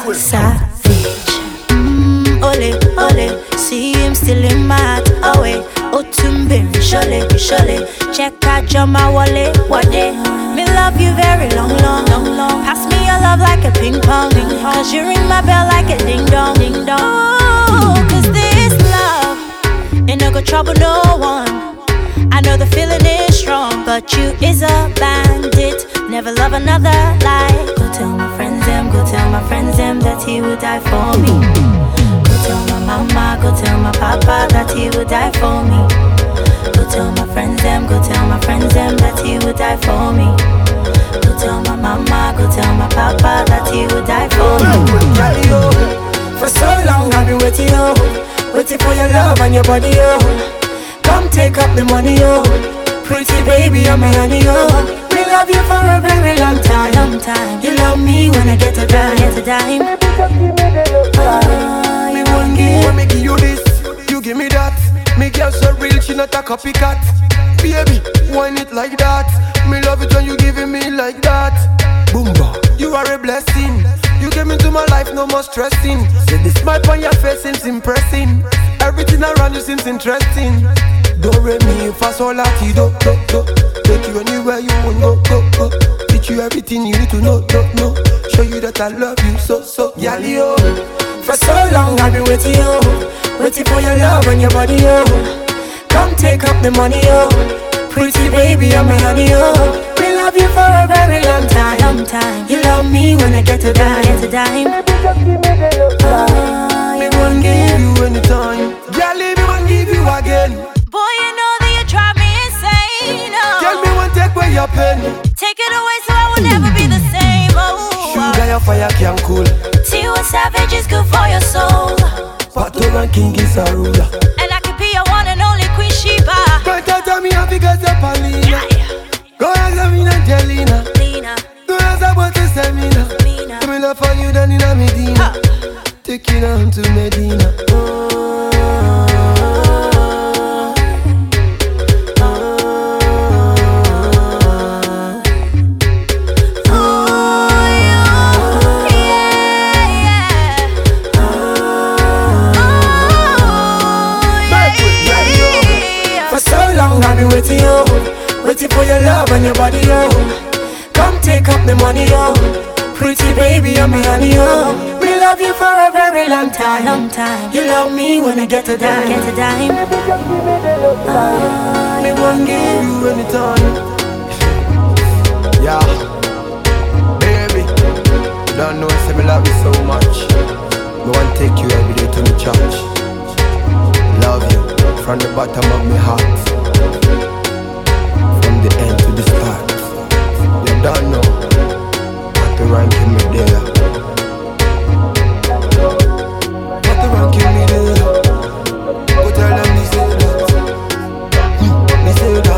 Savage. Ole, ole, see him still in my heart. Oh wait, Otumbe, surely, surely. Check out your my wallet, what day? Me love you very long, long, long, long. Pass me your love like a ping pong, cause you ring my bell like a ding dong, ding dong. Oh, cause this love ain't no go trouble no one. I know the feeling is strong, but you is a bandit. Never love another like. Go tell my friends them, go tell my friends them that he would die for me. Go tell my mama, go tell my papa that he would die for me. Go tell my friends them, go tell my friends them that he would die for me. Go tell my mama, go tell my papa that he would die for me. For so long I've been waiting, waiting for your love and your body, Come take up the money, Pretty baby, I'm a honey, We love you for a very long time, long time. You love me when I get a dime, get a dime. Me one give, when me give you this, you give me that. Me girl so real, she not a copycat. Baby, whine it like that. Me love it when you giving me like that. Boomba, you are a blessing. You came into my life, no more stressing. Say the smile on your face seems impressing. Everything around you seems interesting. Do re mi fa sol la ti do do do. Take you anywhere you want go go go. Teach you everything you need to know do know. Show you that I love you so so. Yali oh. For so long I've been waiting, waiting for your love and your body, Come take up the money, Pretty baby, I'm a honey, We love you for a very long time, long time. You love me when I get a dime, get a dime. Me won't give you anytime. Girl, me won't give you again. Boy, you know that you drive me insane. Girl, me won't take away your pen. Take it away so I will never be the same. Oh, sugar your fire can cool. Tiwa Savage is good for your soul. Patoran King is a ruler. And I could be your one and only Queen Sheba. But tell me how because you're Paulina. Go ask me Angelina. Go ask about the seminar. Give me love for you than in a Medina. Take it on to Medina. I've been waiting, waiting for your love and your body, Come take up the money, Pretty baby, I'm a honey, We love you for a very long time, long time. You love me when I get a dime, get a dime. Me won't give you anytime. Yeah, baby, don't know if me love you so much. Me want take you every day to me church. Love you from the bottom of my heart. From the end to the start. You don't know what the ranking me there. What the ranking me there. Go tell them me say that. Me say that.